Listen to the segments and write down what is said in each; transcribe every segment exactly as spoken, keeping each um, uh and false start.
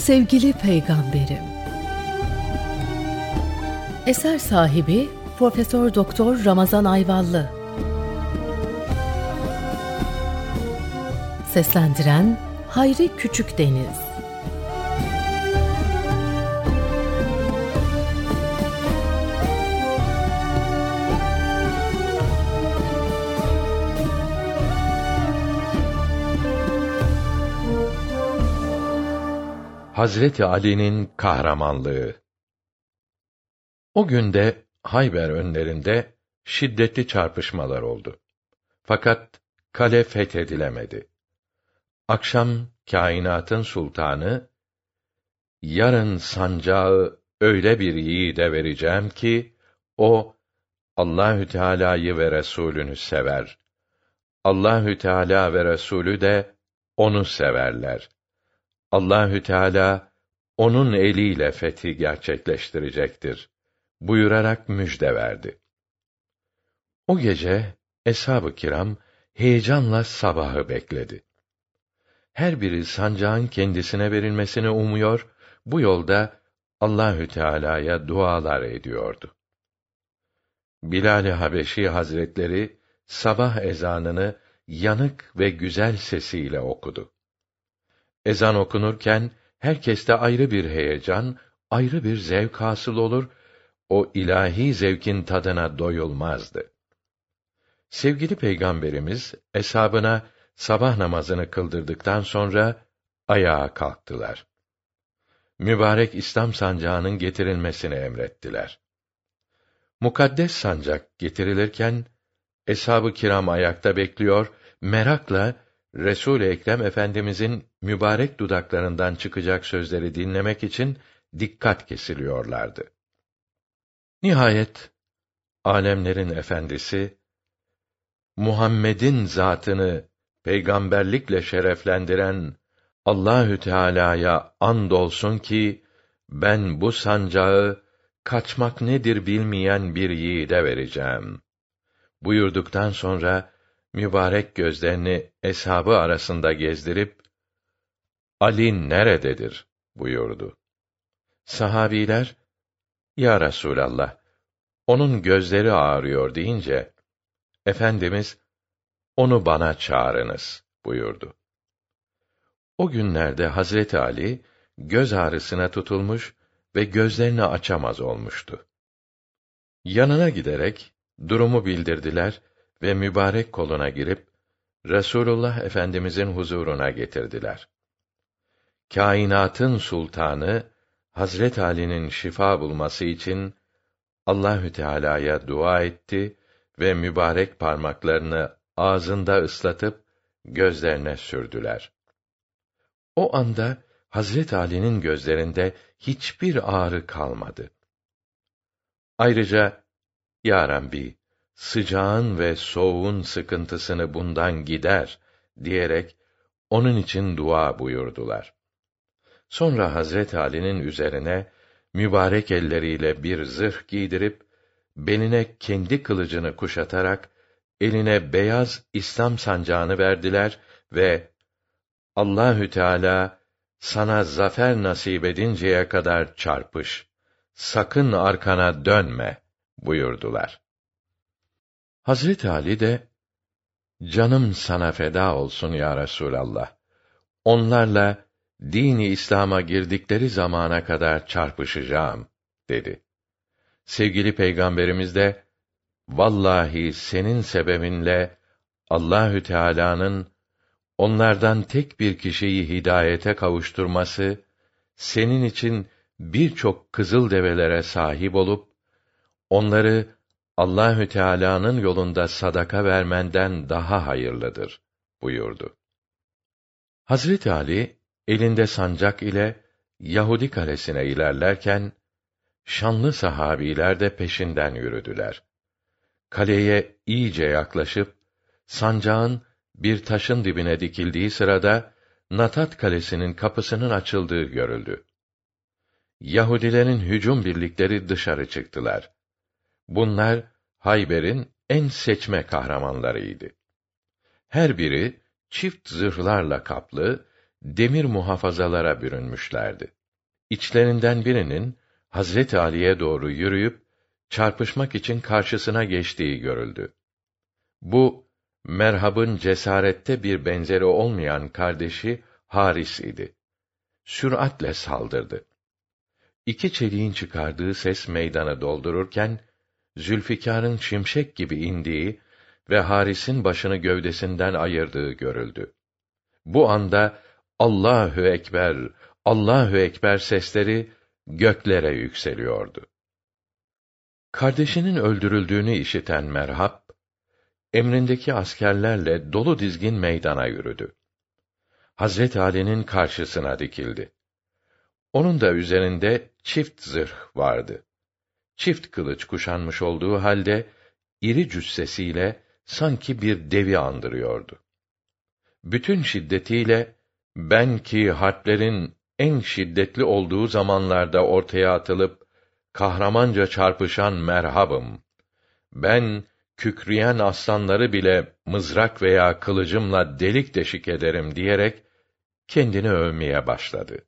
Sevgili Peygamberim. Eser sahibi Profesör Doktor Ramazan Ayvallı. Seslendiren Hayri Küçükdeniz. Hazreti Ali'nin kahramanlığı. O günde Hayber önlerinde şiddetli çarpışmalar oldu. Fakat kale fethedilemedi. Akşam kainatın sultanı, yarın sancağı öyle bir yiğide vereceğim ki o Allahü Teala'yı ve Resulünü sever. Allahü Teala ve Resulü de onu severler. Allahü Teala onun eliyle fethi gerçekleştirecektir buyurarak müjde verdi. O gece eshab-ı kiram heyecanla sabahı bekledi. Her biri sancağın kendisine verilmesini umuyor, bu yolda Allahü Teala'ya dualar ediyordu. Bilal-i Habeşi Hazretleri sabah ezanını yanık ve güzel sesiyle okudu. Ezan okunurken herkeste ayrı bir heyecan, ayrı bir zevk hasıl olur, o ilahi zevkin tadına doyulmazdı. Sevgili Peygamberimiz eshabına sabah namazını kıldırdıktan sonra ayağa kalktılar. Mübarek İslam sancağının getirilmesini emrettiler. Mukaddes sancak getirilirken eshab-ı kiram ayakta bekliyor, merakla Resul-i Ekrem Efendimizin mübarek dudaklarından çıkacak sözleri dinlemek için dikkat kesiliyorlardı. Nihayet âlemlerin efendisi, Muhammed'in zatını peygamberlikle şereflendiren Allahü Teala'ya andolsun ki ben bu sancağı kaçmak nedir bilmeyen bir yiğide vereceğim buyurduktan sonra mübarek gözlerini eshabı arasında gezdirip Ali nerededir buyurdu. Sahabiler, ya Resulallah, onun gözleri ağrıyor deyince Efendimiz onu bana çağırınız buyurdu. O günlerde Hazreti Ali göz ağrısına tutulmuş ve gözlerini açamaz olmuştu. Yanına giderek durumu bildirdiler ve mübarek koluna girip Resulullah Efendimizin huzuruna getirdiler. Kainatın sultanı Hazret Ali'nin şifa bulması için Allahü Teala'ya dua etti ve mübarek parmaklarını ağzında ıslatıp gözlerine sürdüler. O anda Hazret Ali'nin gözlerinde hiçbir ağrı kalmadı. Ayrıca ya Rabbi, sıcağın ve soğuğun sıkıntısını bundan gider diyerek onun için dua buyurdular. Sonra Hazret Ali'nin üzerine mübarek elleriyle bir zırh giydirip beline kendi kılıcını kuşatarak eline beyaz İslam sancağını verdiler ve Allahü Teala sana zafer nasip edinceye kadar çarpış, sakın arkana dönme buyurdular. Hazreti Ali de canım sana feda olsun ya Resulallah. Onlarla dini İslam'a girdikleri zamana kadar çarpışacağım dedi. Sevgili Peygamberimiz de vallahi senin sebebinle Allahü Teala'nın onlardan tek bir kişiyi hidayete kavuşturması senin için birçok kızıl develere sahip olup onları Allahü Teala'nın yolunda sadaka vermenden daha hayırlıdır buyurdu. Hazreti Ali elinde sancak ile Yahudi kalesine ilerlerken şanlı sahabiler de peşinden yürüdüler. Kaleye iyice yaklaşıp sancağın bir taşın dibine dikildiği sırada Natat kalesinin kapısının açıldığı görüldü. Yahudilerin hücum birlikleri dışarı çıktılar. Bunlar Hayber'in en seçme kahramanlarıydı. Her biri çift zırhlarla kaplı, demir muhafazalara bürünmüşlerdi. İçlerinden birinin Hazreti Ali'ye doğru yürüyüp çarpışmak için karşısına geçtiği görüldü. Bu Merhab'ın cesarette bir benzeri olmayan kardeşi Haris idi. Süratle saldırdı. İki çeliğin çıkardığı ses meydanı doldururken Zülfikar'ın şimşek gibi indiği ve Haris'in başını gövdesinden ayırdığı görüldü. Bu anda Allahu ekber, Allahu ekber sesleri göklere yükseliyordu. Kardeşinin öldürüldüğünü işiten Merhab, emrindeki askerlerle dolu dizgin meydana yürüdü. Hazret Ali'nin karşısına dikildi. Onun da üzerinde çift zırh vardı. Çift kılıç kuşanmış olduğu halde iri cüssesiyle sanki bir devi andırıyordu. Bütün şiddetiyle ben ki harplerin en şiddetli olduğu zamanlarda ortaya atılıp kahramanca çarpışan Merhab'ım. Ben kükreyen aslanları bile mızrak veya kılıcımla delik deşik ederim diyerek kendini övmeye başladı.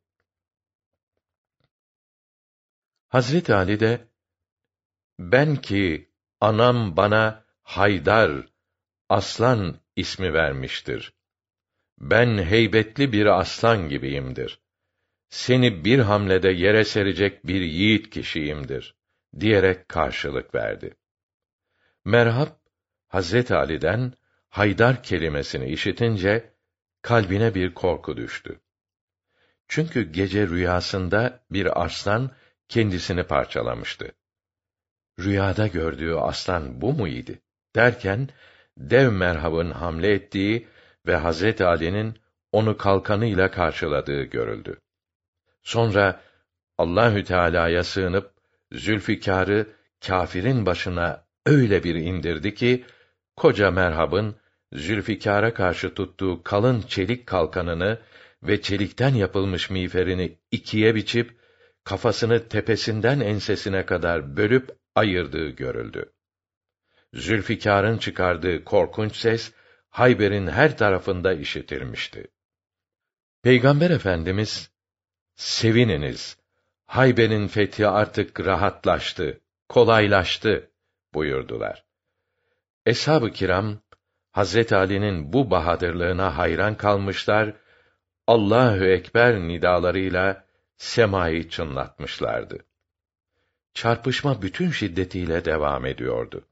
Hazret Ali de ben ki anam bana Haydar, aslan ismi vermiştir. Ben heybetli bir aslan gibiyimdir. Seni bir hamlede yere serecek bir yiğit kişiyimdir diyerek karşılık verdi. Merhab Hazret Ali'den Haydar kelimesini işitince kalbine bir korku düştü. Çünkü gece rüyasında bir aslan kendisini parçalamıştı. Rüyada gördüğü aslan bu mu idi? Derken dev Merhab'ın hamle ettiği ve Hazret Ali'nin onu kalkanıyla karşıladığı görüldü. Sonra Allahü Teala'ya sığınıp Zülfikar'ı kâfirin başına öyle bir indirdi ki koca Merhab'ın Zülfikar'a karşı tuttuğu kalın çelik kalkanını ve çelikten yapılmış miğferini ikiye biçip kafasını tepesinden ensesine kadar bölüp ayırdığı görüldü. Zülfikar'ın çıkardığı korkunç ses Hayber'in her tarafında işitilmişti. Peygamber Efendimiz sevininiz. Hayber'in fethi artık rahatlaştı, kolaylaştı buyurdular. Eshab-ı kiram Hazret Ali'nin bu bahadırlığına hayran kalmışlar, Allahu ekber nidalarıyla semayı çınlatmışlardı. Çarpışma bütün şiddetiyle devam ediyordu.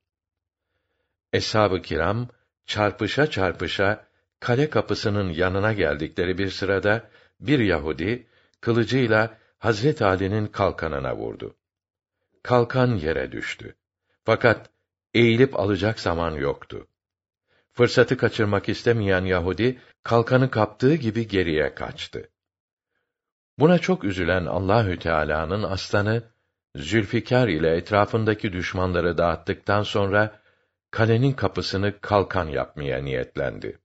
Eshab-ı kiram çarpışa çarpışa kale kapısının yanına geldikleri bir sırada bir Yahudi kılıcıyla Hazret Ali'nin kalkanına vurdu. Kalkan yere düştü. Fakat eğilip alacak zaman yoktu. Fırsatı kaçırmak istemeyen Yahudi kalkanı kaptığı gibi geriye kaçtı. Buna çok üzülen Allahü Teala'nın aslanı Zülfikar ile etrafındaki düşmanları dağıttıktan sonra kalenin kapısını kalkan yapmaya niyetlendi.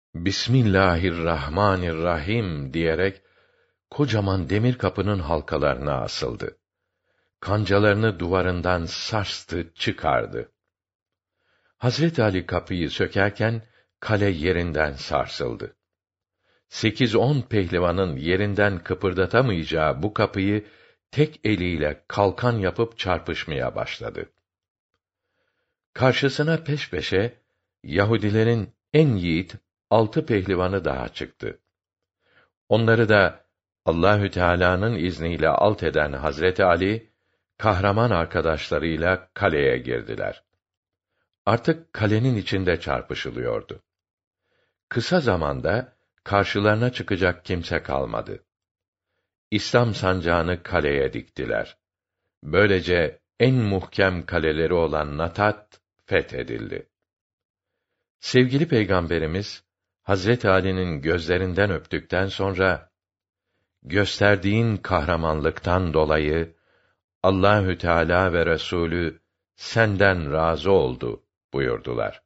Bismillahirrahmanirrahim diyerek kocaman demir kapının halkalarına asıldı. Kancalarını duvarından sarstı, çıkardı. Hazret Ali kapıyı sökerken kale yerinden sarsıldı. Sekiz on pehlivanın yerinden kıpırdatamayacağı bu kapıyı tek eliyle kalkan yapıp çarpışmaya başladı. Karşısına peş peşe Yahudilerin en yiğit altı pehlivanı daha çıktı. Onları da Allahü Teala'nın izniyle alt eden Hazreti Ali kahraman arkadaşlarıyla kaleye girdiler. Artık kalenin içinde çarpışılıyordu. Kısa zamanda karşılarına çıkacak kimse kalmadı. İslam sancağını kaleye diktiler. Böylece en muhkem kaleleri olan Natat fethedildi. Sevgili Peygamberimiz Hazret Ali'nin gözlerinden öptükten sonra gösterdiğin kahramanlıktan dolayı Allahü Teala ve Resulü senden razı oldu buyurdular.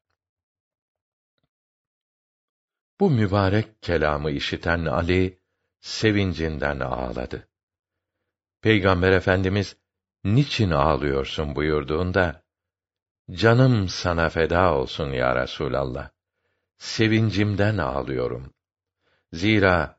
Bu mübarek kelamı işiten Ali sevincinden ağladı. Peygamber Efendimiz niçin ağlıyorsun buyurduğunda canım sana feda olsun ya Resulallah. Sevincimden ağlıyorum. Zira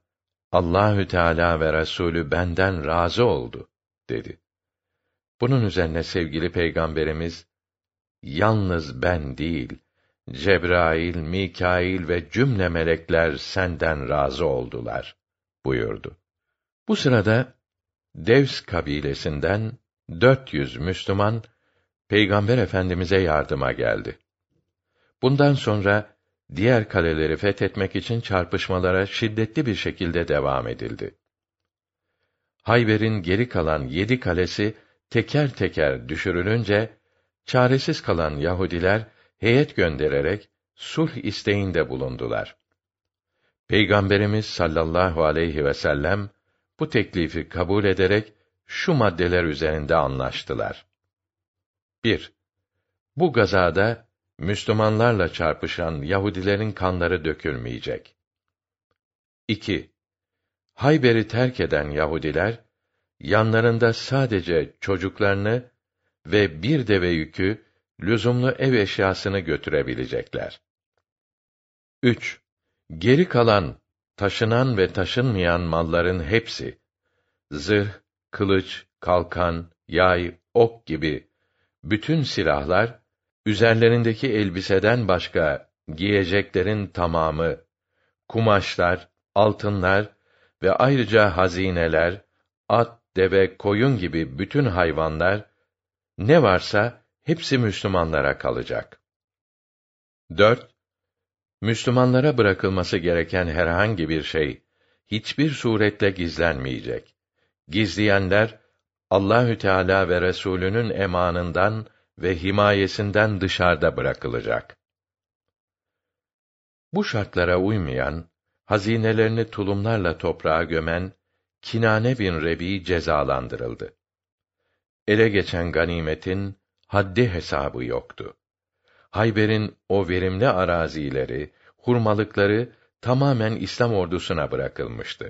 Allahü Teala ve Resulü benden razı oldu dedi. Bunun üzerine sevgili Peygamberimiz, yalnız ben değil, Cebrail, Mikail ve cümle melekler senden razı oldular buyurdu. Bu sırada Devs kabilesinden dört yüz Müslüman Peygamber Efendimize yardıma geldi. Bundan sonra diğer kaleleri fethetmek için çarpışmalara şiddetli bir şekilde devam edildi. Hayber'in geri kalan yedi kalesi teker teker düşürülünce, çaresiz kalan Yahudiler heyet göndererek sulh isteğinde bulundular. Peygamberimiz sallallahu aleyhi ve sellem bu teklifi kabul ederek şu maddeler üzerinde anlaştılar. bir. Bu gazada Müslümanlarla çarpışan Yahudilerin kanları dökülmeyecek. iki. Hayber'i terk eden Yahudiler, yanlarında sadece çocuklarını ve bir deve yükü, lüzumlu ev eşyasını götürebilecekler. üç. Geri kalan, taşınan ve taşınmayan malların hepsi, zırh, kılıç, kalkan, yay, ok gibi bütün silahlar, üzerlerindeki elbiseden başka giyeceklerin tamamı, kumaşlar, altınlar ve ayrıca hazineler, at, deve, koyun gibi bütün hayvanlar, ne varsa hepsi Müslümanlara kalacak. dört. Müslümanlara bırakılması gereken herhangi bir şey hiçbir suretle gizlenmeyecek. Gizleyenler Allahü Teala ve Resulünün emanından ve himayesinden dışarıda bırakılacak. Bu şartlara uymayan, hazinelerini tulumlarla toprağa gömen Kinane bin Rebi cezalandırıldı. Ele geçen ganimetin haddi hesabı yoktu. Hayber'in o verimli arazileri, hurmalıkları tamamen İslam ordusuna bırakılmıştı.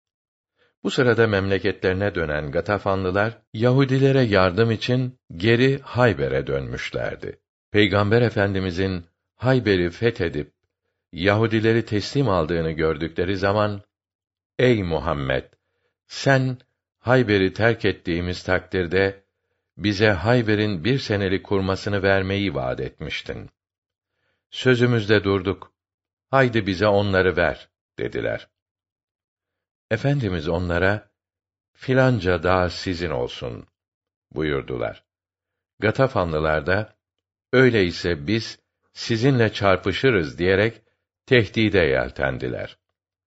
Bu sırada memleketlerine dönen Gatafanlılar, Yahudilere yardım için geri Hayber'e dönmüşlerdi. Peygamber Efendimizin Hayber'i fethedip Yahudileri teslim aldığını gördükleri zaman, "Ey Muhammed, sen Hayber'i terk ettiğimiz takdirde bize Hayber'in bir senelik kurmasını vermeyi vaad etmiştin. Sözümüzde durduk. Haydi bize onları ver," dediler. Efendimiz onlara, "Filanca dağ sizin olsun," buyurdular. Gatafanlılar da, "Öyleyse biz sizinle çarpışırız," diyerek tehdide yeltendiler.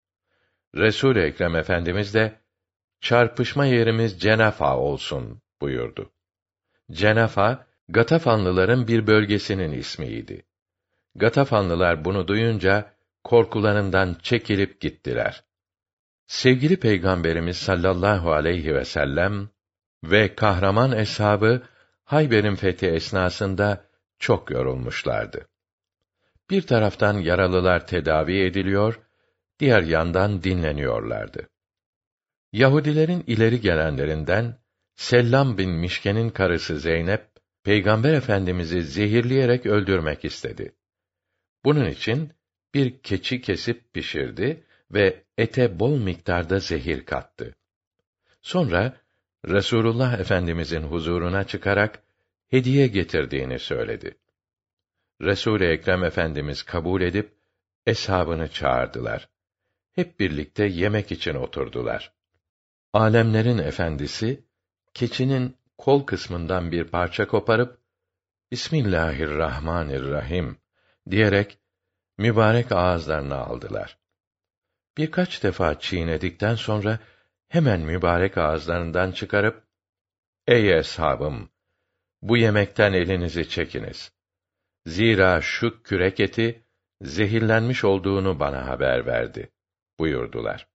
Resul-i Ekrem Efendimiz de, "Çarpışma yerimiz Cenafa olsun," buyurdu. Cenafa, Gatafanlıların bir bölgesinin ismiydi. Gatafanlılar bunu duyunca korkularından çekilip gittiler. Sevgili Peygamberimiz sallallahu aleyhi ve sellem ve kahraman eshabı Hayber'in fethi esnasında çok yorulmuşlardı. Bir taraftan yaralılar tedavi ediliyor, diğer yandan dinleniyorlardı. Yahudilerin ileri gelenlerinden Sellam bin Mişke'nin karısı Zeynep, Peygamber Efendimizi zehirleyerek öldürmek istedi. Bunun için bir keçi kesip pişirdi ve ete bol miktarda zehir kattı. Sonra Resulullah Efendimizin huzuruna çıkarak hediye getirdiğini söyledi. Resul-i Ekrem Efendimiz kabul edip eshabını çağırdılar. Hep birlikte yemek için oturdular. Alemlerin efendisi keçinin kol kısmından bir parça koparıp Bismillahirrahmanirrahim diyerek mübarek ağızlarına aldılar. Birkaç defa çiğnedikten sonra hemen mübarek ağızlarından çıkarıp, "Ey eshabım, bu yemekten elinizi çekiniz. Zira şu kürek eti zehirlenmiş olduğunu bana haber verdi," buyurdular.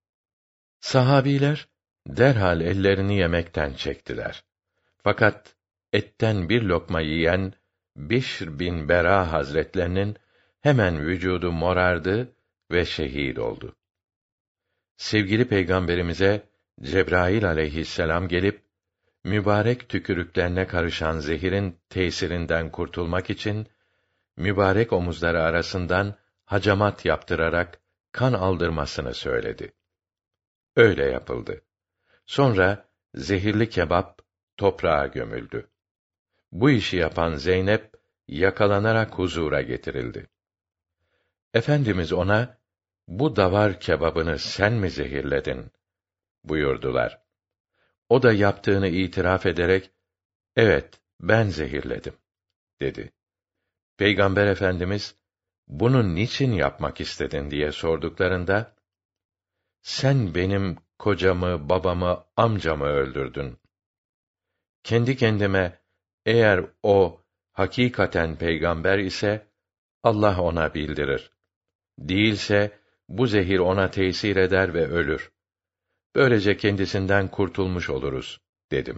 Sahabiler derhal ellerini yemekten çektiler. Fakat etten bir lokma yiyen Bişr bin Bera Hazretlerinin hemen vücudu morardı ve şehit oldu. Sevgili Peygamberimize Cebrail aleyhisselam gelip mübarek tükürüklerine karışan zehirin tesirinden kurtulmak için mübarek omuzları arasından hacamat yaptırarak kan aldırmasını söyledi. Öyle yapıldı. Sonra zehirli kebap toprağa gömüldü. Bu işi yapan Zeynep yakalanarak huzura getirildi. Efendimiz ona, "Bu davar kebabını sen mi zehirledin?" buyurdular. O da yaptığını itiraf ederek, "Evet, ben zehirledim." dedi. Peygamber Efendimiz, "Bunu niçin yapmak istedin?" diye sorduklarında, "Sen benim kocamı, babamı, amcamı öldürdün. Kendi kendime, eğer o hakikaten peygamber ise Allah ona bildirir. Değilse bu zehir ona tesir eder ve ölür. Böylece kendisinden kurtulmuş oluruz," dedim.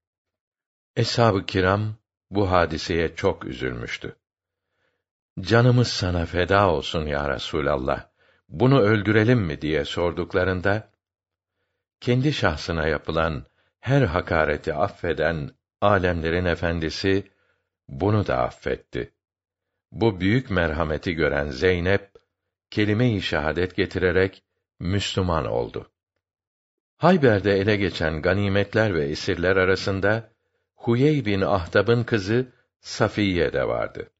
Eshab-ı kiram bu hadiseye çok üzülmüştü. "Canımız sana feda olsun ya Resûlallah, bunu öldürelim mi?" diye sorduklarında, kendi şahsına yapılan her hakareti affeden âlemlerin efendisi bunu da affetti. Bu büyük merhameti gören Zeynep, kelime-i şehadet getirerek Müslüman oldu. Hayber'de ele geçen ganimetler ve esirler arasında Huyey bin Ahtab'ın kızı Safiye de vardı.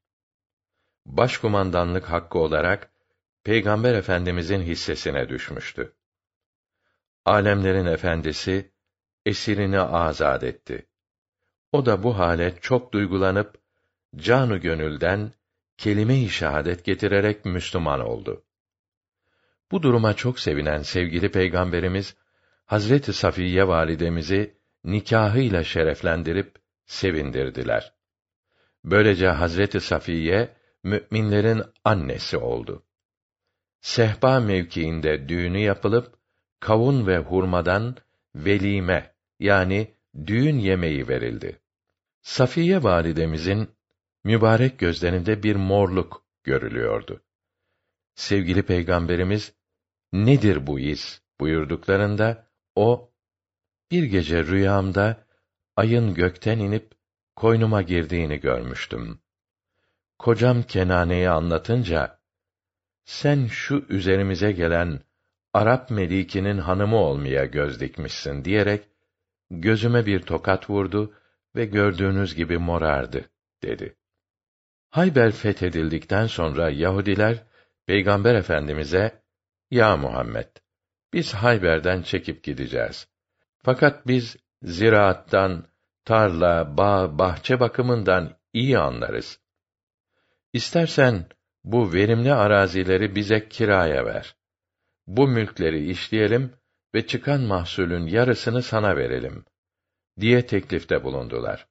Başkumandanlık hakkı olarak Peygamber Efendimizin hissesine düşmüştü. Âlemlerin efendisi esirini azad etti. O da bu hale çok duygulanıp canı gönülden kelime-i şehadet getirerek Müslüman oldu. Bu duruma çok sevinen sevgili Peygamberimiz Hazreti Safiye validemizi nikahıyla şereflendirip sevindirdiler. Böylece Hazreti Safiye müminlerin annesi oldu. Sehpa mevkiinde düğünü yapılıp kavun ve hurmadan velime yani düğün yemeği verildi. Safiye validemizin mübarek gözlerinde bir morluk görülüyordu. Sevgili Peygamberimiz, "Nedir bu iz?" buyurduklarında o, "Bir gece rüyamda ayın gökten inip koynuma girdiğini görmüştüm. Kocam Kenane'ye anlatınca, 'Sen şu üzerimize gelen Arap melikinin hanımı olmaya göz dikmişsin,' diyerek gözüme bir tokat vurdu ve gördüğünüz gibi morardı," dedi. Hayber fethedildikten sonra Yahudiler Peygamber Efendimize, "Ya Muhammed, biz Hayber'den çekip gideceğiz. Fakat biz ziraattan, tarla, bağ, bahçe bakımından iyi anlarız. İstersen bu verimli arazileri bize kiraya ver. Bu mülkleri işleyelim ve çıkan mahsulün yarısını sana verelim," diye teklifte bulundular.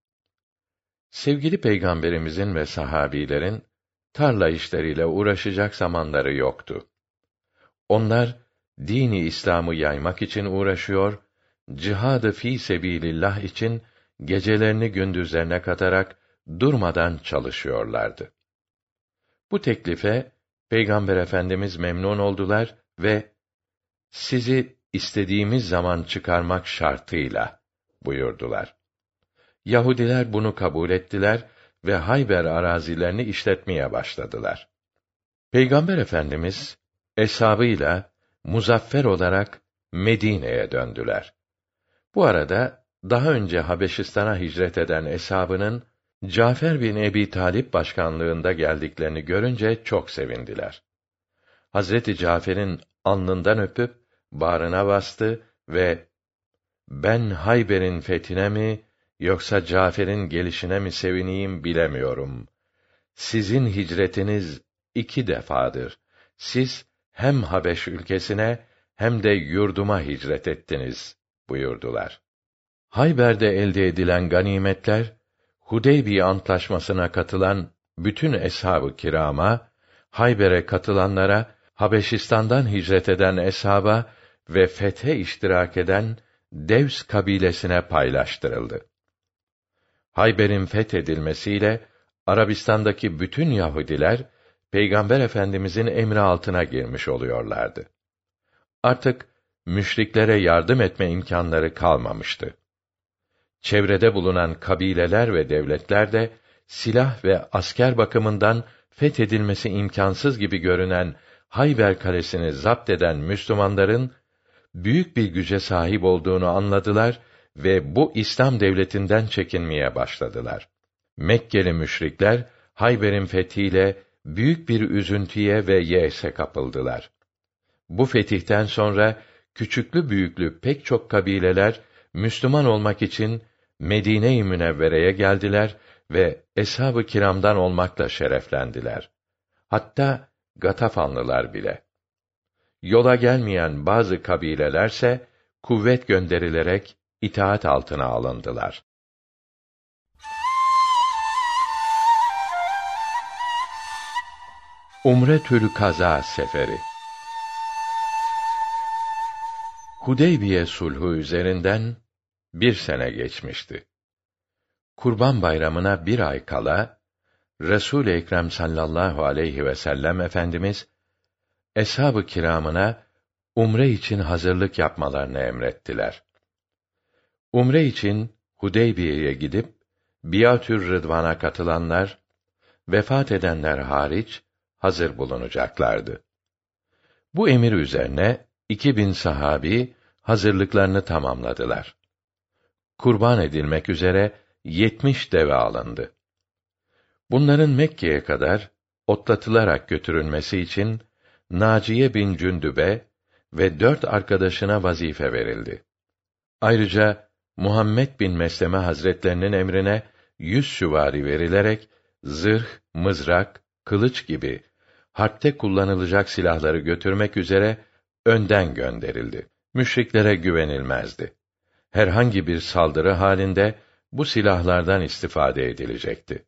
Sevgili Peygamberimizin ve sahabilerin tarla işleriyle uğraşacak zamanları yoktu. Onlar dini İslam'ı yaymak için uğraşıyor, cihad-ı fî sebilillah için gecelerini gündüzlerine katarak durmadan çalışıyorlardı. Bu teklife Peygamber Efendimiz memnun oldular ve "Sizi istediğimiz zaman çıkarmak şartıyla," buyurdular. Yahudiler bunu kabul ettiler ve Hayber arazilerini işletmeye başladılar. Peygamber Efendimiz eshabıyla muzaffer olarak Medine'ye döndüler. Bu arada daha önce Habeşistan'a hicret eden eshabının Cafer bin Ebi Talip başkanlığında geldiklerini görünce çok sevindiler. Hazreti Cafer'in alnından öpüp bağrına bastı ve "Ben Hayber'in fethine mi yoksa Cafer'in gelişine mi sevineyim bilemiyorum. Sizin hicretiniz iki defadır. Siz hem Habeş ülkesine hem de yurduma hicret ettiniz," buyurdular. Hayber'de elde edilen ganimetler, Hudeybiye antlaşmasına katılan bütün eshab-ı kirama, Hayber'e katılanlara, Habeşistan'dan hicret eden eshaba ve fethe iştirak eden Devs kabilesine paylaştırıldı. Hayber'in fethedilmesiyle Arabistan'daki bütün Yahudiler Peygamber Efendimizin emri altına girmiş oluyorlardı. Artık müşriklere yardım etme imkanları kalmamıştı. Çevrede bulunan kabileler ve devletler de silah ve asker bakımından fethedilmesi imkansız gibi görünen Hayber kalesini zapt eden Müslümanların büyük bir güce sahip olduğunu anladılar ve bu İslam devletinden çekinmeye başladılar. Mekkeli müşrikler Hayber'in fethiyle büyük bir üzüntüye ve yêse kapıldılar. Bu fetihten sonra küçüklü büyüklü pek çok kabileler Müslüman olmak için Medine-i Münevvere'ye geldiler ve eshab-ı kiramdan olmakla şereflendiler. Hatta Gatafanlılar bile. Yola gelmeyen bazı kabilelerse kuvvet gönderilerek itaat altına alındılar. Umretül Kaza seferi. Hudeybiye sulhu üzerinden bir sene geçmişti. Kurban Bayramı'na bir ay kala Resul-i Ekrem sallallahu aleyhi ve sellem Efendimiz eshab-ı kiramına umre için hazırlık yapmalarını emrettiler. Umre için Hudeybiye'ye gidip Biatür Rıdvan'a katılanlar, vefat edenler hariç hazır bulunacaklardı. Bu emir üzerine iki bin sahabi hazırlıklarını tamamladılar. Kurban edilmek üzere yetmiş deve alındı. Bunların Mekke'ye kadar otlatılarak götürülmesi için Naciye bin Cündübe ve dört arkadaşına vazife verildi. Ayrıca Muhammed bin Mesleme Hazretlerinin emrine yüz süvari verilerek zırh, mızrak, kılıç gibi harpte kullanılacak silahları götürmek üzere önden gönderildi. Müşriklere güvenilmezdi. Herhangi bir saldırı halinde bu silahlardan istifade edilecekti.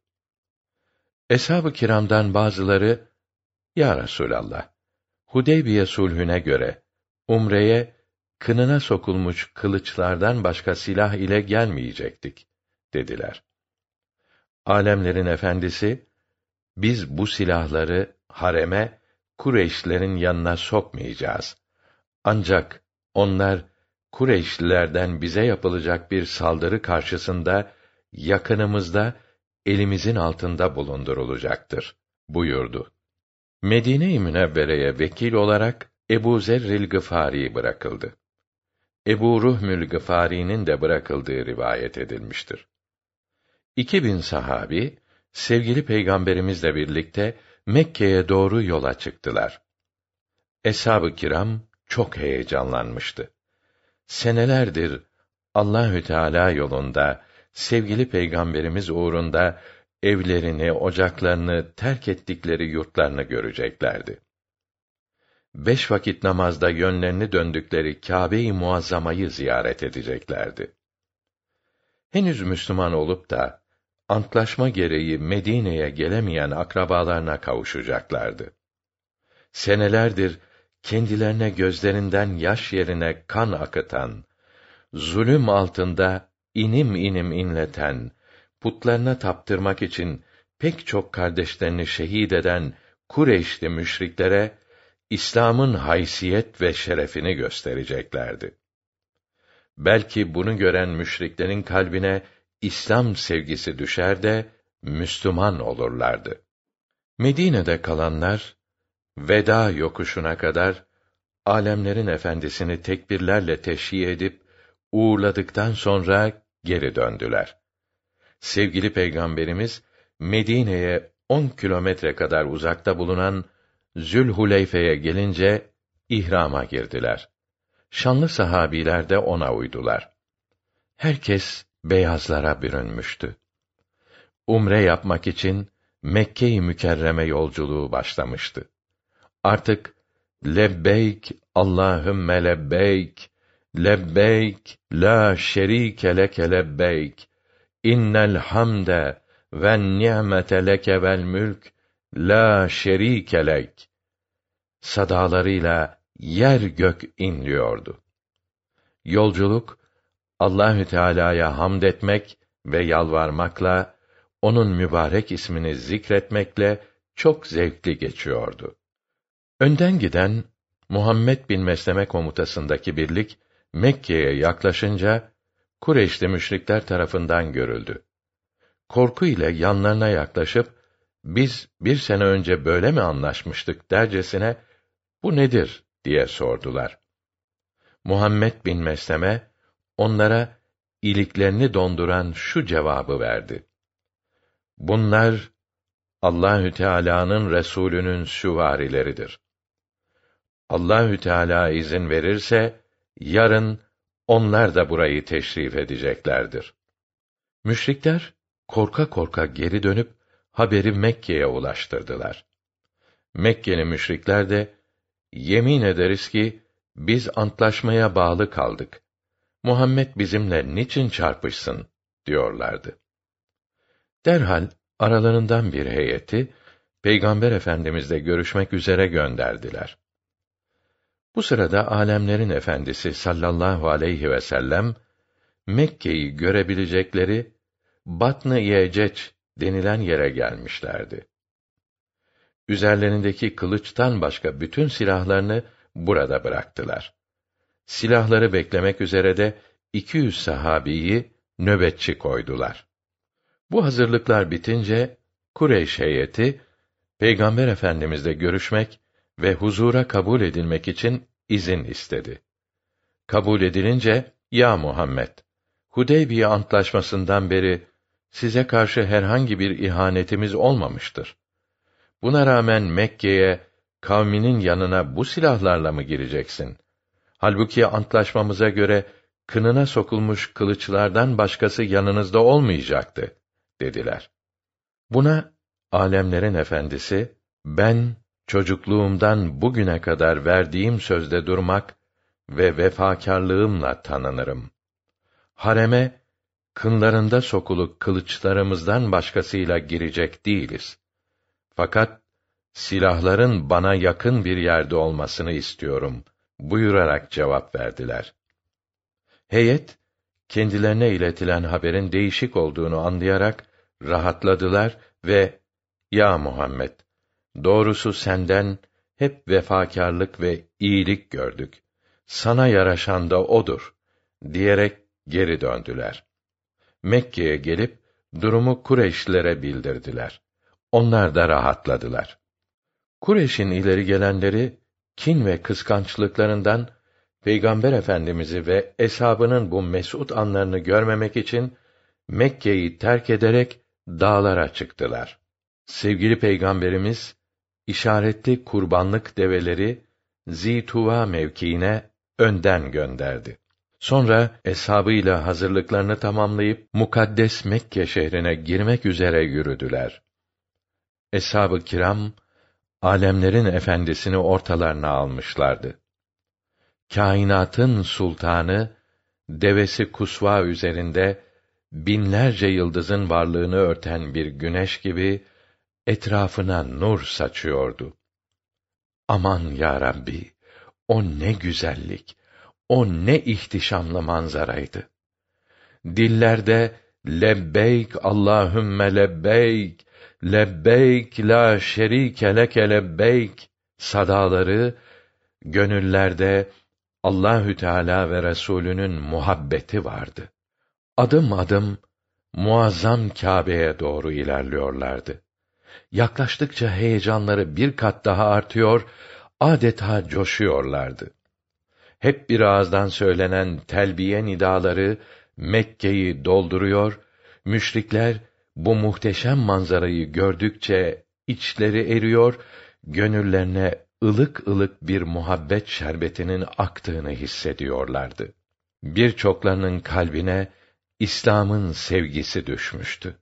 Eshab-ı kiramdan bazıları, "Ya Resûlallah, Hudeybiye sulhüne göre umreye kınına sokulmuş kılıçlardan başka silah ile gelmeyecektik," dediler. Alemlerin efendisi, "Biz bu silahları hareme Kureyşlilerin yanına sokmayacağız. Ancak onlar Kureyşlilerden bize yapılacak bir saldırı karşısında yakınımızda, elimizin altında bulundurulacaktır," buyurdu. Medine-i Münevvere'ye vekil olarak Ebu Zerril Gıfâri bırakıldı. Ebu Ruhmül Gıfâri'nin de bırakıldığı rivayet edilmiştir. İki bin sahabi, sevgili Peygamberimizle birlikte Mekke'ye doğru yola çıktılar. Eshab-ı kiram çok heyecanlanmıştı. Senelerdir Allahü Teala yolunda, sevgili Peygamberimiz uğrunda evlerini, ocaklarını, terk ettikleri yurtlarını göreceklerdi. Beş vakit namazda yönlerini döndükleri Kâbe-i Muazzama'yı ziyaret edeceklerdi. Henüz Müslüman olup da antlaşma gereği Medine'ye gelemeyen akrabalarına kavuşacaklardı. Senelerdir kendilerine gözlerinden yaş yerine kan akıtan, zulüm altında inim inim inleten, putlarına taptırmak için pek çok kardeşlerini şehit eden Kureyşli müşriklere İslam'ın haysiyet ve şerefini göstereceklerdi. Belki bunu gören müşriklerin kalbine İslam sevgisi düşer de Müslüman olurlardı. Medine'de kalanlar veda yokuşuna kadar alemlerin efendisini tekbirlerle teşhiye edip uğurladıktan sonra geri döndüler. Sevgili Peygamberimiz Medine'ye on kilometre kadar uzakta bulunan Zülhuleyfe'ye gelince ihrama girdiler. Şanlı sahabiler de ona uydular. Herkes beyazlara bürünmüştü. Umre yapmak için Mekke-i Mükerreme yolculuğu başlamıştı. Artık lebbeyk Allahümme lebbeyk, lebbeyk la şerîke leke lebbeyk, innel hamde ve'n ni'mete leke vel mülk, la şerîke lek sadalarıyla yer gök inliyordu. Yolculuk Allahü Teala'ya hamd etmek ve yalvarmakla, onun mübarek ismini zikretmekle çok zevkli geçiyordu. Önden giden Muhammed bin Mesleme komutasındaki birlik Mekke'ye yaklaşınca Kureyşli müşrikler tarafından görüldü. Korku ile yanlarına yaklaşıp, "Biz bir sene önce böyle mi anlaşmıştık?" dercesine, "Bu nedir?" diye sordular. Muhammed bin Mesleme onlara iliklerini donduran şu cevabı verdi: Bunlar Allahü Teala'nın Resulünün süvarileridir. Allahü Teala izin verirse yarın onlar da burayı teşrif edeceklerdir. Müşrikler korka korka geri dönüp haberi Mekke'ye ulaştırdılar. Mekkeli müşrikler de yemin ederiz ki biz antlaşmaya bağlı kaldık. Muhammed bizimle niçin çarpışsın diyorlardı. Derhal aralarından bir heyeti Peygamber Efendimizle görüşmek üzere gönderdiler. Bu sırada alemlerin efendisi sallallahu aleyhi ve sellem Mekke'yi görebilecekleri Batn-ı Yeceç denilen yere gelmişlerdi. Üzerlerindeki kılıçtan başka bütün silahlarını burada bıraktılar. Silahları beklemek üzere de iki yüz sahabiyi nöbetçi koydular. Bu hazırlıklar bitince Kureyş heyeti Peygamber Efendimizle görüşmek ve huzura kabul edilmek için izin istedi. Kabul edilince, ya Muhammed, Hudeybiye antlaşmasından beri size karşı herhangi bir ihanetimiz olmamıştır. Buna rağmen Mekke'ye kavminin yanına bu silahlarla mı gireceksin? Halbuki antlaşmamıza göre kınına sokulmuş kılıçlardan başkası yanınızda olmayacaktı, dediler. Buna alemlerin efendisi, ben çocukluğumdan bugüne kadar verdiğim sözde durmak ve vefakârlığımla tanınırım. Hareme kınlarında sokuluk kılıçlarımızdan başkasıyla girecek değiliz. Fakat silahların bana yakın bir yerde olmasını istiyorum buyurarak cevap verdiler. Heyet kendilerine iletilen haberin değişik olduğunu anlayarak rahatladılar ve ya Muhammed, doğrusu senden hep vefakârlık ve iyilik gördük. Sana yaraşan da odur diyerek geri döndüler. Mekke'ye gelip durumu Kureyşlilere bildirdiler. Onlar da rahatladılar. Kureyş'in ileri gelenleri kin ve kıskançlıklarından Peygamber Efendimizi ve eshabının bu mes'ud anlarını görmemek için Mekke'yi terk ederek dağlara çıktılar. Sevgili Peygamberimiz işaretli kurbanlık develeri Zituva mevkiine önden gönderdi. Sonra eshabıyla hazırlıklarını tamamlayıp mukaddes Mekke şehrine girmek üzere yürüdüler. Eshab-ı kiram alemlerin efendisini ortalarına almışlardı. Kainatın sultanı devesi Kusva üzerinde binlerce yıldızın varlığını örten bir güneş gibi etrafına nur saçıyordu. Aman ya Rabbi, o ne güzellik, o ne ihtişamlı manzaraydı. Dillerde lebbeyk Allahümme lebbeyk, lebbeyk la şerike leke lebbeyk sadaları, gönüllerde Allahü Teala ve Resulünün muhabbeti vardı. Adım adım muazzam Kâbe'ye doğru ilerliyorlardı. Yaklaştıkça heyecanları bir kat daha artıyor, adeta coşuyorlardı. Hep bir ağızdan söylenen telbiye nidaları Mekke'yi dolduruyor, müşrikler bu muhteşem manzarayı gördükçe içleri eriyor, gönüllerine ılık ılık bir muhabbet şerbetinin aktığını hissediyorlardı. Birçoklarının kalbine İslam'ın sevgisi düşmüştü.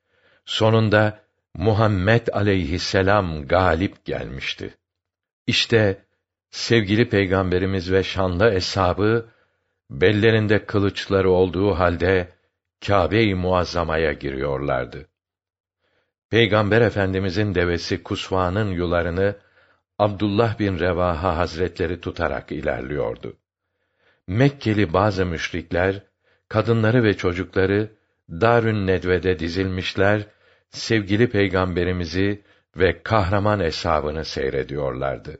Sonunda Muhammed aleyhisselam galip gelmişti. İşte sevgili Peygamberimiz ve şanlı eshabı bellerinde kılıçları olduğu halde Kâbe-i Muazzama'ya giriyorlardı. Peygamber Efendimizin devesi Kusva'nın yularını Abdullah bin Revaha Hazretleri tutarak ilerliyordu. Mekkeli bazı müşrikler kadınları ve çocukları Darün Nedve'de dizilmişler, sevgili Peygamberimizi ve kahraman eshabını seyrediyorlardı.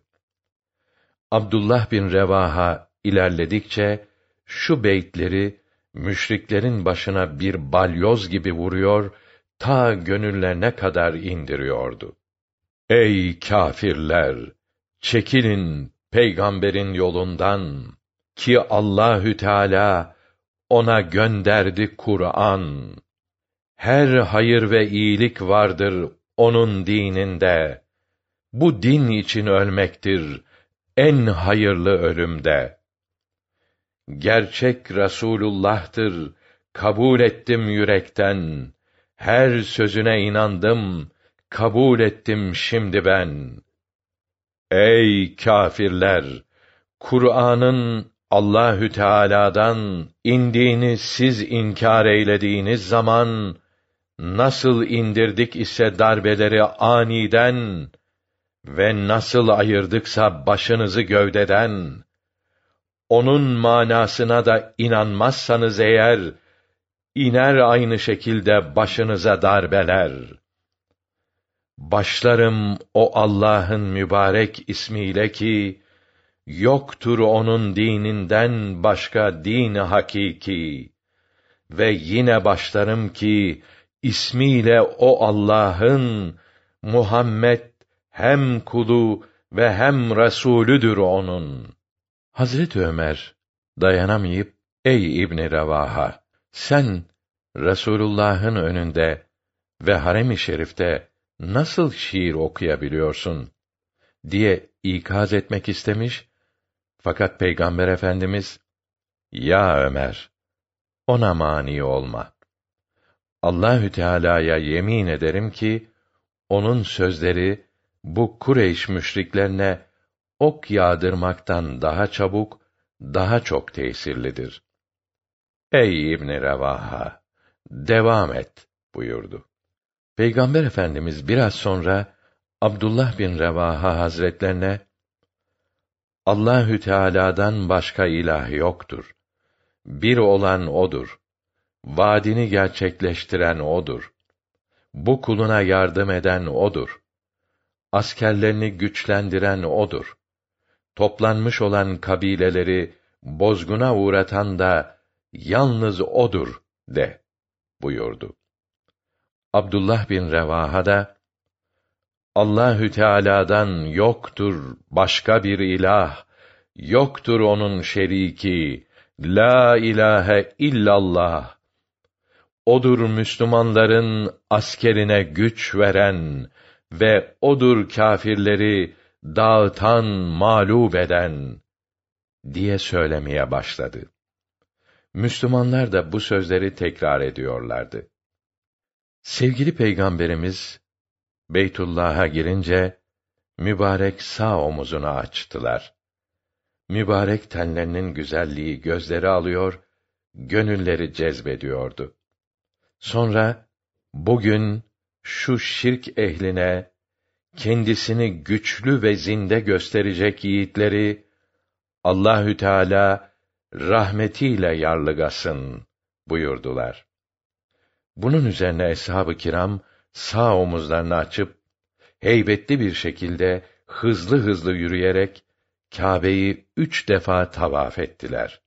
Abdullah bin Revaha ilerledikçe şu beytleri müşriklerin başına bir balyoz gibi vuruyor, ta gönüllerine kadar indiriyordu. Ey kâfirler! Çekilin Peygamberin yolundan! ki Allahü Teala ona gönderdi Kur'an. Her hayır ve iyilik vardır onun dininde. Bu din için ölmektir en hayırlı ölümde. Gerçek Resulullah'tır, kabul ettim yürekten. Her sözüne inandım, kabul ettim şimdi ben. Ey kâfirler! Kur'an'ın Allahü Teala'dan indiğini siz inkar eylediğiniz zaman, nasıl indirdik ise darbeleri aniden ve nasıl ayırdıksa başınızı gövdeden, onun manasına da inanmazsanız eğer, iner aynı şekilde başınıza darbeler. Başlarım o Allah'ın mübarek ismiyle ki, yoktur onun dininden başka din-i hakiki. Ve yine başlarım ki, ismiyle o Allah'ın, Muhammed hem kulu ve hem Resûlüdür onun. Hazreti Ömer dayanamayıp, ey İbn Revaha, sen Resulullah'ın önünde ve harem-i şerifte nasıl şiir okuyabiliyorsun diye ikaz etmek istemiş, fakat Peygamber Efendimiz, ya Ömer, ona mani olma. Allahü Teala'ya yemin ederim ki, onun sözleri bu Kureyş müşriklerine ok yağdırmaktan daha çabuk, daha çok tesirlidir. Ey İbn Revaha, devam et buyurdu. Peygamber Efendimiz biraz sonra Abdullah bin Revaha Hazretlerine, Allahü Teala'dan başka ilah yoktur. Bir olan odur. Vaadini gerçekleştiren odur. Bu kuluna yardım eden odur. Askerlerini güçlendiren odur. Toplanmış olan kabileleri bozguna uğratan da yalnız odur de buyurdu. Abdullah bin Revaha da, Allahü Teala'dan yoktur başka bir ilah, yoktur onun şeriki, la ilahe illallah. Odur Müslümanların askerine güç veren ve odur kâfirleri dağıtan, mağlup eden diye söylemeye başladı. Müslümanlar da bu sözleri tekrar ediyorlardı. Sevgili Peygamberimiz Beytullah'a girince mübarek sağ omuzunu açtılar. Mübarek tenlerinin güzelliği gözleri alıyor, gönülleri cezbediyordu. Sonra bugün şu şirk ehline kendisini güçlü ve zinde gösterecek yiğitleri Allahü Teala rahmetiyle yarlıgasın buyurdular. Bunun üzerine eshab-ı kiram sağ omuzlarını açıp heybetli bir şekilde hızlı hızlı yürüyerek Kâbe'yi üç defa tavaf ettiler.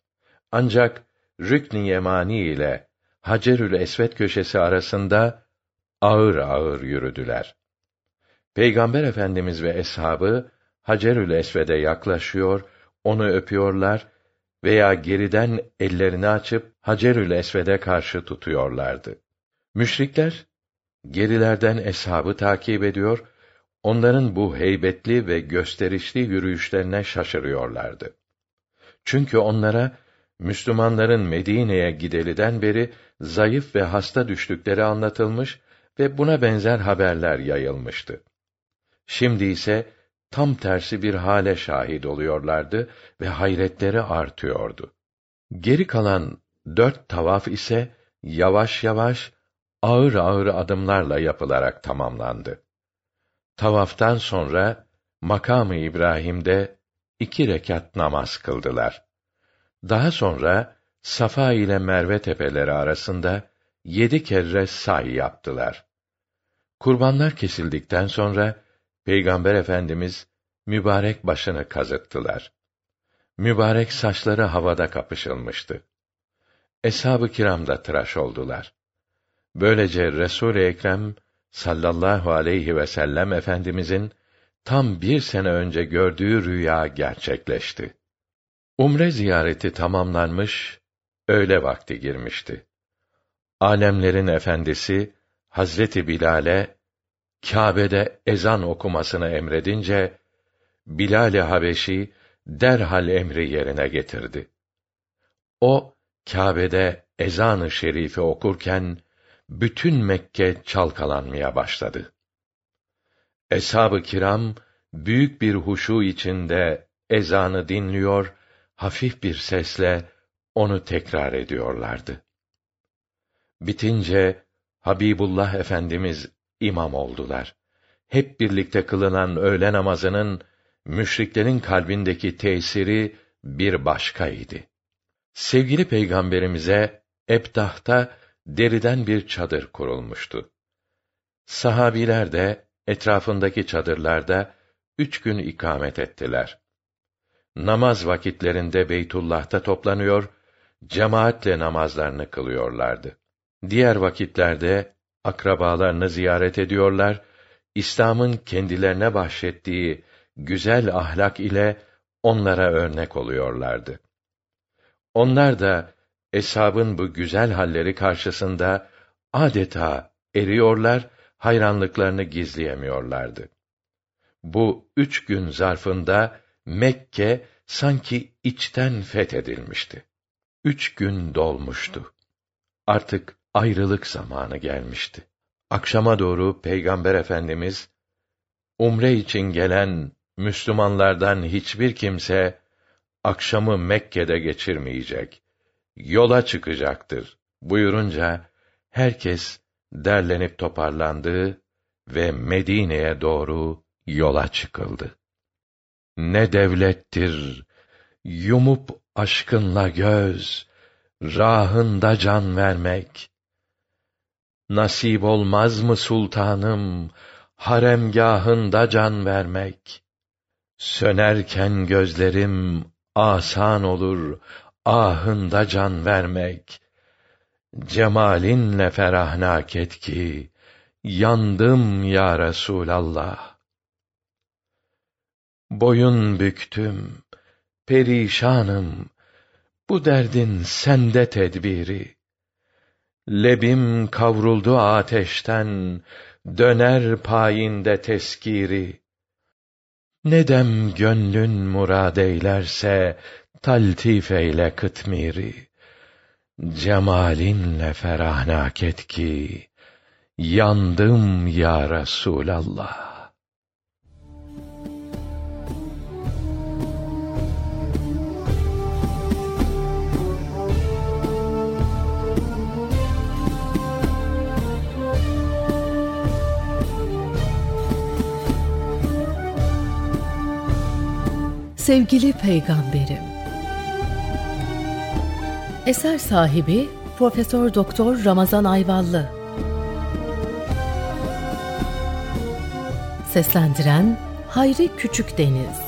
Ancak Rükn-i Yemani ile Hacerül Esved köşesi arasında ağır ağır yürüdüler. Peygamber Efendimiz ve eshabı Hacerül Esved'e yaklaşıyor, onu öpüyorlar veya geriden ellerini açıp Hacerül Esved'e karşı tutuyorlardı. Müşrikler gerilerden eshabı takip ediyor, onların bu heybetli ve gösterişli yürüyüşlerine şaşırıyorlardı. Çünkü onlara Müslümanların Medine'ye gideliden beri zayıf ve hasta düştükleri anlatılmış ve buna benzer haberler yayılmıştı. Şimdi ise tam tersi bir hale şahit oluyorlardı ve hayretleri artıyordu. Geri kalan dört tavaf ise yavaş yavaş, ağır ağır adımlarla yapılarak tamamlandı. Tavaftan sonra Makam-ı İbrahim'de iki rekat namaz kıldılar. Daha sonra Safa ile Merve tepeleri arasında yedi kere say yaptılar. Kurbanlar kesildikten sonra Peygamber Efendimiz mübarek başını kazıttılar. Mübarek saçları havada kapışılmıştı. Eshab-ı kiram da tıraş oldular. Böylece Resul-i Ekrem sallallahu aleyhi ve sellem Efendimizin tam bir sene önce gördüğü rüya gerçekleşti. Umre ziyareti tamamlanmış, öğle vakti girmişti. Âlemlerin efendisi Hazreti Bilal'e Kâbe'de ezan okumasını emredince Bilal-i Habeşi derhal emri yerine getirdi. O Kâbe'de ezan-ı şerifi okurken bütün Mekke çalkalanmaya başladı. Eshab-ı kiram büyük bir huşu içinde ezanı dinliyor, hafif bir sesle onu tekrar ediyorlardı. Bitince Habibullah Efendimiz imam oldular. Hep birlikte kılınan öğle namazının müşriklerin kalbindeki tesiri bir başkaydı. Sevgili Peygamberimize Ebtah'ta deriden bir çadır kurulmuştu. Sahabiler de etrafındaki çadırlarda üç gün ikamet ettiler. Namaz vakitlerinde Beytullah'ta toplanıyor, cemaatle namazlarını kılıyorlardı. Diğer vakitlerde akrabalarını ziyaret ediyorlar, İslam'ın kendilerine bahşettiği güzel ahlak ile onlara örnek oluyorlardı. Onlar da eshabın bu güzel halleri karşısında adeta eriyorlar, hayranlıklarını gizleyemiyorlardı. Bu üç gün zarfında Mekke sanki içten fethedilmişti. Üç gün dolmuştu. Artık ayrılık zamanı gelmişti. Akşama doğru Peygamber Efendimiz, umre için gelen Müslümanlardan hiçbir kimse akşamı Mekke'de geçirmeyecek, yola çıkacaktır buyurunca herkes derlenip toparlandı ve Medine'ye doğru yola çıkıldı. Ne devlettir yumup aşkınla göz, rahında can vermek. Nasip olmaz mı sultanım, haremgâhında can vermek? Sönerken gözlerim asan olur, ahında can vermek. Cemalinle ferahnak et ki, yandım ya Resûlallah. Boyun büktüm, perişanım, bu derdin sende tedbiri. Lebim kavruldu ateşten, döner payinde teskiri. Ne dem gönlün murad eylerse, taltif eyle kıtmiri. Cemalinle ferahnak et ki, yandım ya Resûlallah. Sevgili Peygamberim. Eser sahibi Profesör Doktor Ramazan Ayvallı. Seslendiren Hayri Küçükdeniz.